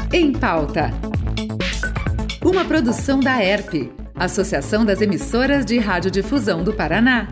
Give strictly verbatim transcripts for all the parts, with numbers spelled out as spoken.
Em Pauta. Uma produção da E R P, Associação das Emissoras de Radiodifusão do Paraná.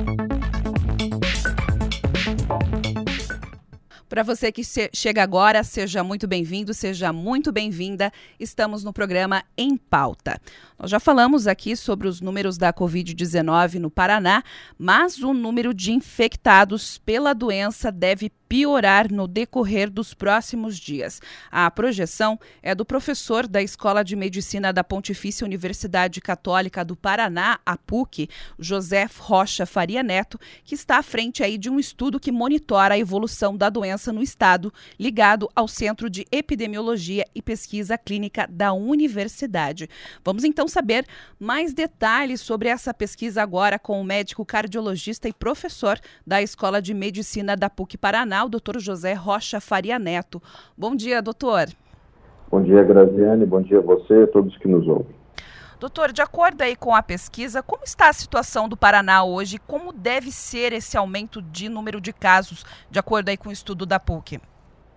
Para você que chega agora, seja muito bem-vindo, seja muito bem-vinda. Estamos no programa Em Pauta. Nós já falamos aqui sobre os números da covid dezenove no Paraná, mas o número de infectados pela doença deve piorar no decorrer dos próximos dias. A projeção é do professor da Escola de Medicina da Pontifícia Universidade Católica do Paraná, a P U C, José Rocha Faria Neto, que está à frente aí de um estudo que monitora a evolução da doença no estado, ligado ao Centro de Epidemiologia e Pesquisa Clínica da Universidade. Vamos então saber mais detalhes sobre essa pesquisa agora com o médico cardiologista e professor da Escola de Medicina da P U C Paraná, o doutor José Rocha Faria Neto. Bom dia, doutor. Bom dia, Graziane. Bom dia a você e a todos que nos ouvem. Doutor, de acordo aí com a pesquisa, como está a situação do Paraná hoje? Como deve ser esse aumento de número de casos, de acordo aí com o estudo da P U C?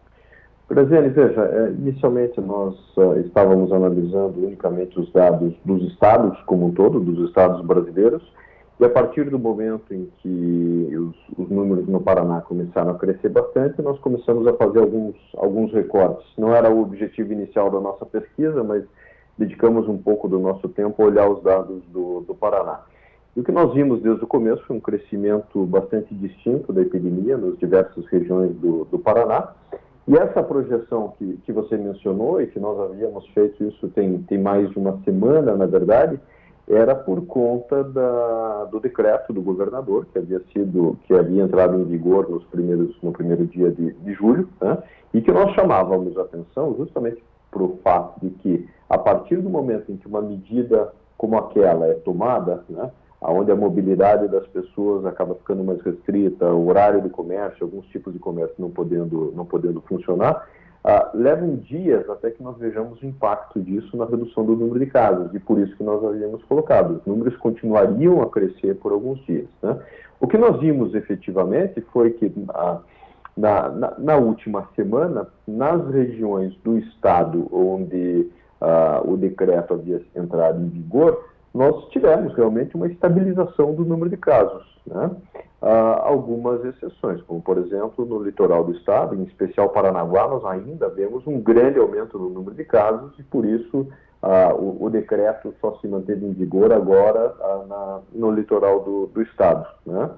Graziane, veja, é, inicialmente nós uh, estávamos analisando unicamente os dados dos estados como um todo, dos estados brasileiros, e a partir do momento em que os, os números no Paraná começaram a crescer bastante, nós começamos a fazer alguns, alguns recortes. Não era o objetivo inicial da nossa pesquisa, mas dedicamos um pouco do nosso tempo a olhar os dados do, do Paraná. E o que nós vimos desde o começo foi um crescimento bastante distinto da epidemia nas diversas regiões do, do Paraná. E essa projeção que, que você mencionou, e que nós havíamos feito isso tem, tem mais de uma semana, na verdade, era por conta da, do decreto do governador, que havia sido, que havia entrado em vigor nos primeiros, no primeiro dia de, de julho, né, e que nós chamávamos a atenção justamente para o fato de que, a partir do momento em que uma medida como aquela é tomada, né, onde a mobilidade das pessoas acaba ficando mais restrita, o horário de comércio, alguns tipos de comércio não podendo, não podendo funcionar, Uh, levam dias até que nós vejamos o impacto disso na redução do número de casos, e por isso que nós havíamos colocado. Os números continuariam a crescer por alguns dias, né? O que nós vimos efetivamente foi que uh, na, na, na última semana, nas regiões do estado onde uh, o decreto havia entrado em vigor, nós tivemos realmente uma estabilização do número de casos, né? Há algumas exceções, como por exemplo no litoral do estado, em especial Paranaguá, nós ainda vemos um grande aumento no número de casos e por isso ah, o, o decreto só se manteve em vigor agora ah, na, no litoral do, do estado, né?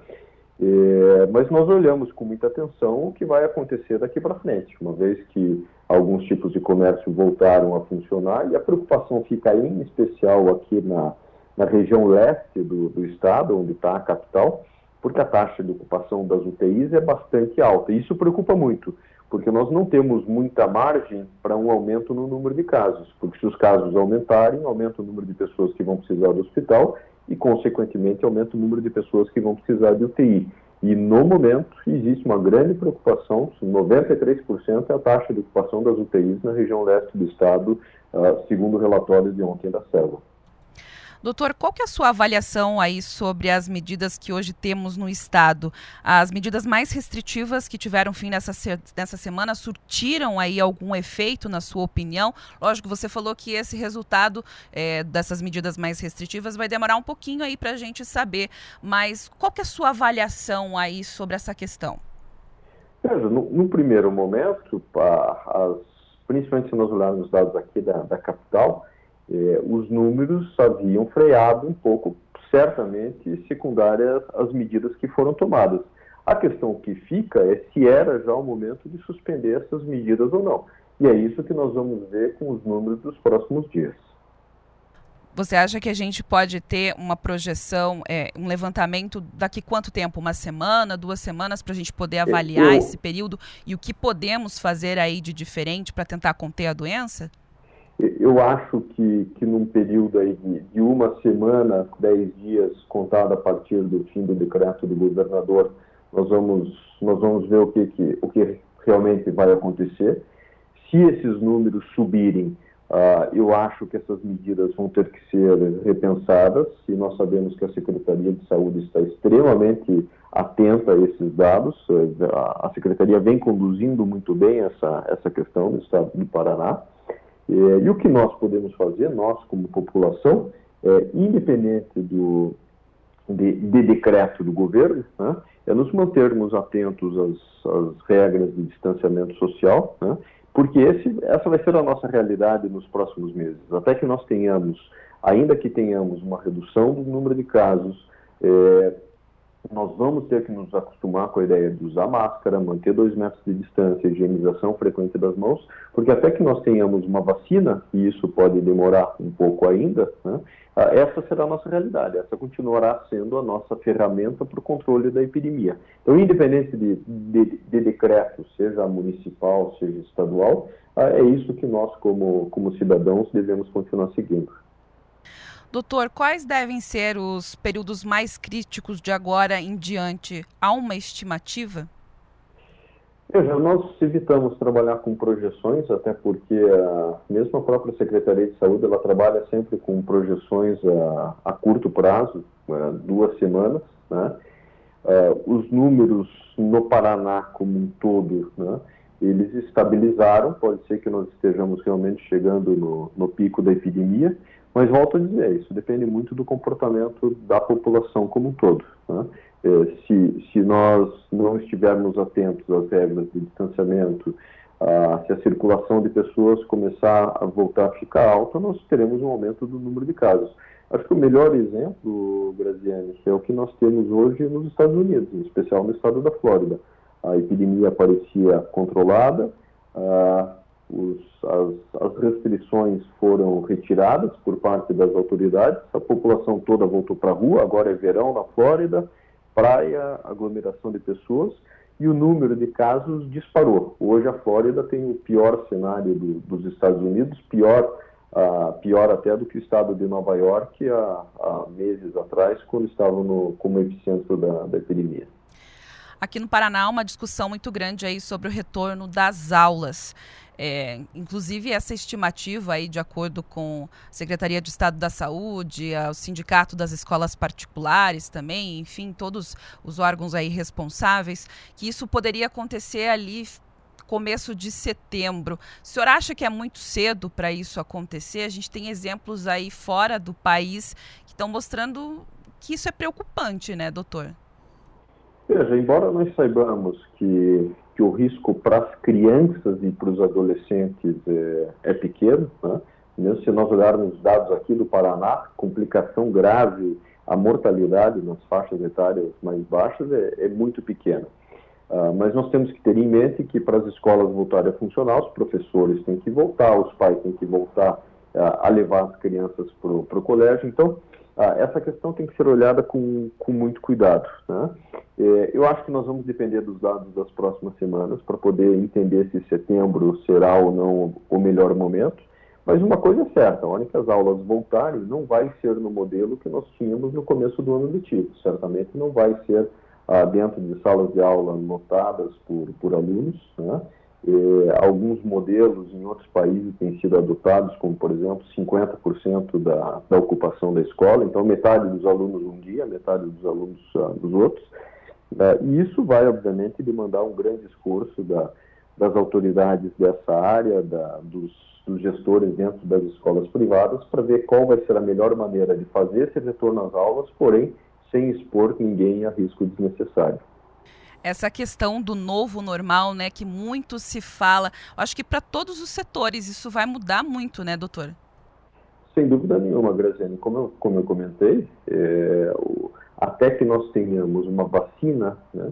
E, mas nós olhamos com muita atenção o que vai acontecer daqui para frente, uma vez que alguns tipos de comércio voltaram a funcionar e a preocupação fica aí, em especial aqui na, na região leste do, do estado, onde está a capital, porque a taxa de ocupação das U T Is é bastante alta. E isso preocupa muito, porque nós não temos muita margem para um aumento no número de casos, porque se os casos aumentarem, aumenta o número de pessoas que vão precisar do hospital e, consequentemente, aumenta o número de pessoas que vão precisar de U T I. E, no momento, existe uma grande preocupação, noventa e três por cento é a taxa de ocupação das U T Is na região leste do estado, uh, segundo o relatório de ontem da Serva. Doutor, qual que é a sua avaliação aí sobre as medidas que hoje temos no estado? As medidas mais restritivas que tiveram fim nessa, nessa semana surtiram aí algum efeito, na sua opinião? Lógico, você falou que esse resultado é, dessas medidas mais restritivas vai demorar um pouquinho aí para a gente saber, mas qual que é a sua avaliação aí sobre essa questão? Veja, no, no primeiro momento, as, principalmente se nós olharmos os dados aqui da, da capital, Eh, os números haviam freado um pouco, certamente, secundárias às medidas que foram tomadas. A questão que fica é se era já o momento de suspender essas medidas ou não. E é isso que nós vamos ver com os números dos próximos dias. Você acha que a gente pode ter uma projeção, é, um levantamento daqui quanto tempo? Uma semana, duas semanas, para a gente poder avaliar Eu... esse período e o que podemos fazer aí de diferente para tentar conter a doença? Eu acho que, que num período aí de, de uma semana, dez dias, contado a partir do fim do decreto do governador, nós vamos, nós vamos ver o que, que, o que realmente vai acontecer. Se esses números subirem, uh, eu acho que essas medidas vão ter que ser repensadas, e nós sabemos que a Secretaria de Saúde está extremamente atenta a esses dados. A Secretaria vem conduzindo muito bem essa, essa questão no estado do Paraná. E, e o que nós podemos fazer, nós como população, é, independente do, de, de decreto do governo, né, é nos mantermos atentos às, às regras de distanciamento social, né, porque esse, essa vai ser a nossa realidade nos próximos meses. Até que nós tenhamos, ainda que tenhamos uma redução do número de casos, é, nós vamos ter que nos acostumar com a ideia de usar máscara, manter dois metros de distância, higienização frequente das mãos, porque até que nós tenhamos uma vacina, e isso pode demorar um pouco ainda, né, essa será a nossa realidade, essa continuará sendo a nossa ferramenta para o controle da epidemia. Então, independente de, de, de decreto, seja municipal, seja estadual, é isso que nós, como, como cidadãos, devemos continuar seguindo. Doutor, quais devem ser os períodos mais críticos de agora em diante? Há uma estimativa? Veja, nós evitamos trabalhar com projeções, até porque a, mesmo a própria Secretaria de Saúde, ela trabalha sempre com projeções a, a curto prazo, a, duas semanas, né? Uh, os números no Paraná como um todo, né, eles estabilizaram, pode ser que nós estejamos realmente chegando no, no pico da epidemia, mas volto a dizer, isso depende muito do comportamento da população como um todo, né? É, se, se nós não estivermos atentos às regras de distanciamento, ah, se a circulação de pessoas começar a voltar a ficar alta, nós teremos um aumento do número de casos. Acho que o melhor exemplo, Graziane, é o que nós temos hoje nos Estados Unidos, em especial no estado da Flórida. A epidemia parecia controlada, ah, os, as, as restrições foram retiradas por parte das autoridades, a população toda voltou para a rua, agora é verão na Flórida, praia, aglomeração de pessoas, e o número de casos disparou. Hoje a Flórida tem o pior cenário do, dos Estados Unidos, pior, uh, pior até do que o estado de Nova York há, há meses atrás, quando estavam no, como epicentro da, da epidemia. Aqui no Paraná há uma discussão muito grande aí sobre o retorno das aulas. É, inclusive essa estimativa aí, de acordo com a Secretaria de Estado da Saúde, o Sindicato das Escolas Particulares também, enfim, todos os órgãos aí responsáveis, que isso poderia acontecer ali começo de setembro. O senhor acha que é muito cedo para isso acontecer? A gente tem exemplos aí fora do país que estão mostrando que isso é preocupante, né, doutor? Veja, embora nós saibamos que, que o risco para as crianças e para os adolescentes é, é pequeno, né? Mesmo se nós olharmos dados aqui do Paraná, complicação grave, a mortalidade nas faixas etárias mais baixas é, é muito pequena. Uh, mas nós temos que ter em mente que para as escolas voltarem a funcionar, os professores têm que voltar, os pais têm que voltar uh, a levar as crianças para o colégio. Então, Ah, essa questão tem que ser olhada com, com muito cuidado, né? É, eu acho que nós vamos depender dos dados das próximas semanas para poder entender se setembro será ou não o melhor momento, mas uma coisa é certa, a hora que as aulas voltarem, não vai ser no modelo que nós tínhamos no começo do ano letivo, certamente não vai ser ah, dentro de salas de aula lotadas por, por alunos, né? Eh, alguns modelos em outros países têm sido adotados, como, por exemplo, cinquenta por cento da, da ocupação da escola, então metade dos alunos um dia, metade dos alunos uh, dos outros, uh, e isso vai, obviamente, demandar um grande esforço da, das autoridades dessa área, da, dos, dos gestores dentro das escolas privadas, para ver qual vai ser a melhor maneira de fazer esse retorno às aulas, porém, sem expor ninguém a risco desnecessário. Essa questão do novo normal, né, que muito se fala, acho que para todos os setores isso vai mudar muito, né, doutor? Sem dúvida nenhuma, Graziane. Como eu, como eu comentei, é, o, até que nós tenhamos uma vacina, né,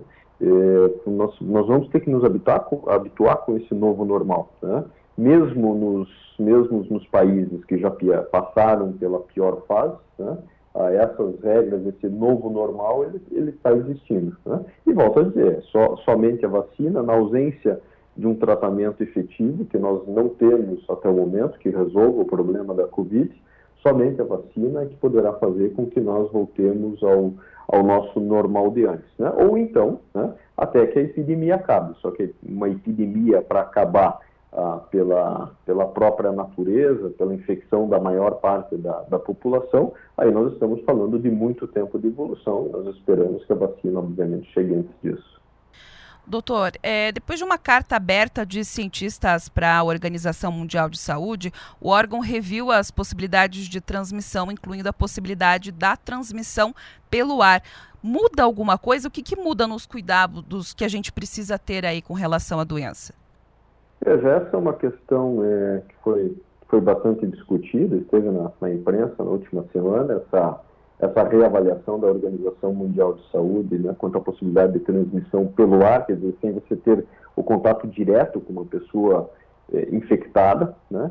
é, nós, nós vamos ter que nos habituar com, habituar com esse novo normal, né? Mesmo nos, mesmo nos países que já passaram pela pior fase, né, essas regras, esse novo normal, ele está existindo, né? E volto a dizer, só, somente a vacina, na ausência de um tratamento efetivo, que nós não temos até o momento, que resolva o problema da Covid, somente a vacina é que poderá fazer com que nós voltemos ao, ao nosso normal de antes, né? Ou então, né, até que a epidemia acabe, só que uma epidemia para acabar Ah, pela, pela própria natureza, pela infecção da maior parte da, da população, aí nós estamos falando de muito tempo de evolução, nós esperamos que a vacina, obviamente, chegue antes disso. Doutor, é, depois de uma carta aberta de cientistas para a Organização Mundial de Saúde, o órgão reviu as possibilidades de transmissão, incluindo a possibilidade da transmissão pelo ar. Muda alguma coisa? O que, que muda nos cuidados que a gente precisa ter aí com relação à doença? Veja, essa é uma questão é, que foi, foi bastante discutida, esteve na, na imprensa na última semana, essa... essa reavaliação da Organização Mundial de Saúde, né, quanto à possibilidade de transmissão pelo ar, quer dizer, sem você ter o contato direto com uma pessoa é, infectada, né?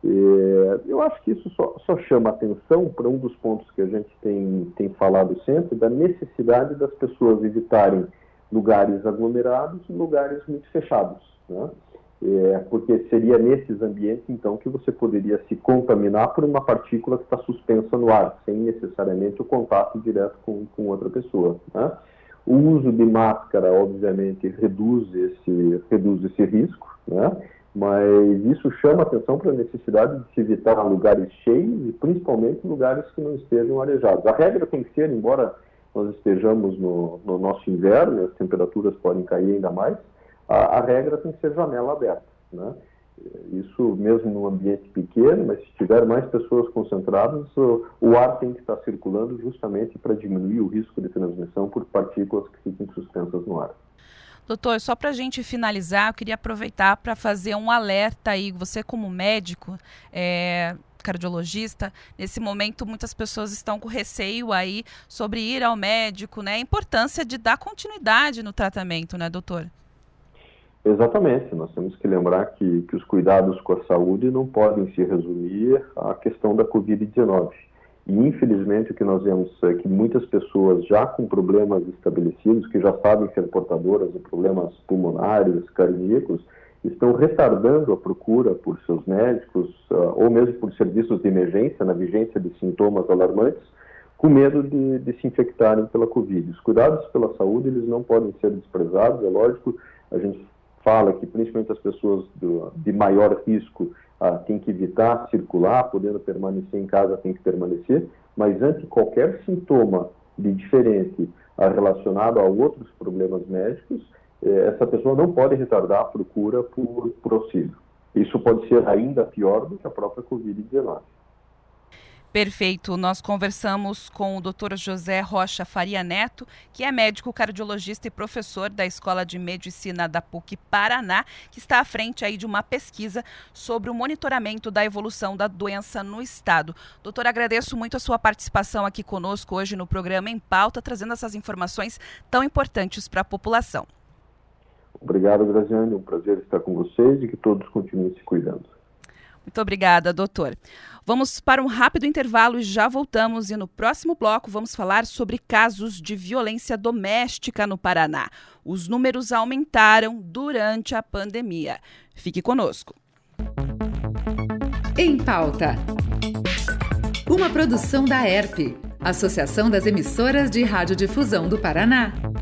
É, eu acho que isso só, só chama atenção para um dos pontos que a gente tem, tem falado sempre, da necessidade das pessoas evitarem lugares aglomerados e lugares muito fechados, né? É, porque seria nesses ambientes, então, que você poderia se contaminar por uma partícula que está suspensa no ar, sem necessariamente o contato direto com, com outra pessoa, né? O uso de máscara, obviamente, reduz esse, reduz esse risco, né? Mas isso chama atenção para a necessidade de se evitar lugares cheios e, principalmente, lugares que não estejam arejados. A regra tem que ser, embora nós estejamos no, no nosso inverno, as temperaturas podem cair ainda mais, A, a regra tem que ser janela aberta, né? Isso mesmo num ambiente pequeno, mas se tiver mais pessoas concentradas, o, o ar tem que estar circulando justamente para diminuir o risco de transmissão por partículas que fiquem suspensas no ar. Doutor, só para a gente finalizar, eu queria aproveitar para fazer um alerta aí, você como médico, é, cardiologista, nesse momento muitas pessoas estão com receio aí sobre ir ao médico, né? A importância de dar continuidade no tratamento, né, doutor? Exatamente, nós temos que lembrar que, que os cuidados com a saúde não podem se resumir à questão da covid dezenove. E, infelizmente, o que nós vemos é que muitas pessoas já com problemas estabelecidos, que já sabem ser portadoras de problemas pulmonares, cardíacos, estão retardando a procura por seus médicos, uh, ou mesmo por serviços de emergência, na vigência de sintomas alarmantes, com medo de, de se infectarem pela Covid. Os cuidados pela saúde, eles não podem ser desprezados, é lógico, a gente fala que principalmente as pessoas do, de maior risco ah, têm que evitar circular, podendo permanecer em casa tem que permanecer, mas ante qualquer sintoma de diferente ah, relacionado a outros problemas médicos, eh, essa pessoa não pode retardar a procura por, por auxílio. Isso pode ser ainda pior do que a própria covid dezenove. Perfeito. Nós conversamos com o doutor José Rocha Faria Neto, que é médico cardiologista e professor da Escola de Medicina da P U C Paraná, que está à frente aí de uma pesquisa sobre o monitoramento da evolução da doença no estado. Doutor, agradeço muito a sua participação aqui conosco hoje no programa Em Pauta, trazendo essas informações tão importantes para a população. Obrigado, Graziane. Um prazer estar com vocês e que todos continuem se cuidando. Muito obrigada, doutor. Vamos para um rápido intervalo e já voltamos. E no próximo bloco vamos falar sobre casos de violência doméstica no Paraná. Os números aumentaram durante a pandemia. Fique conosco. Em Pauta. Uma produção da E R P, Associação das Emissoras de Radiodifusão do Paraná.